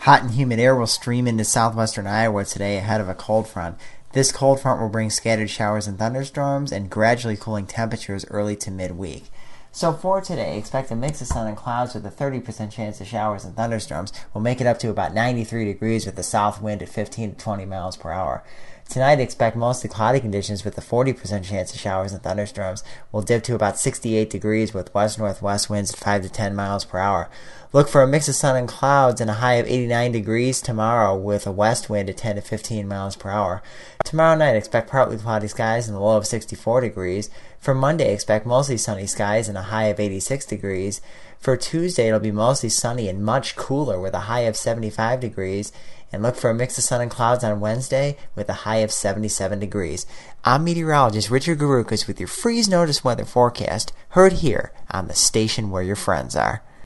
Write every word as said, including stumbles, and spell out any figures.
Hot and humid air will stream into southwestern Iowa today ahead of a cold front. This cold front will bring scattered showers and thunderstorms and gradually cooling temperatures early to midweek. So for today, expect a mix of sun and clouds with a thirty percent chance of showers and thunderstorms. We'll make it up to about ninety-three degrees with a south wind at fifteen to twenty miles per hour. Tonight, expect mostly cloudy conditions with a forty percent chance of showers and thunderstorms. We'll dip to about sixty-eight degrees with west-northwest winds at five to ten miles per hour. Look for a mix of sun and clouds and a high of eighty-nine degrees tomorrow with a west wind at ten to fifteen miles per hour. Tomorrow night, expect partly cloudy skies and a low of sixty-four degrees. For Monday, expect mostly sunny skies and a high of eighty-six degrees. For Tuesday, it'll be mostly sunny and much cooler with a high of seventy-five degrees. And look for a mix of sun and clouds on Wednesday with a high of seventy-seven degrees. I'm meteorologist Richard Garukas with your freeze notice weather forecast, heard here on the station where your friends are.